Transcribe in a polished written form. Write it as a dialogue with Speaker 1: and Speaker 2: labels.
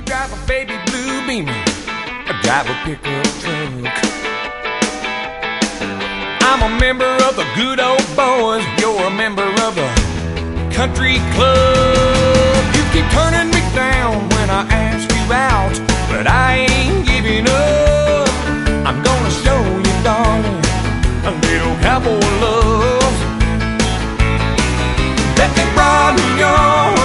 Speaker 1: drive a baby blue Beamer, I drive a pickup truck. I'm a member of the good old boys, you're a member of the country club. You keep turning me down when I ask you out, but I ain't giving up. I'm gonna show you, darling, a little cowboy love. Let me broaden your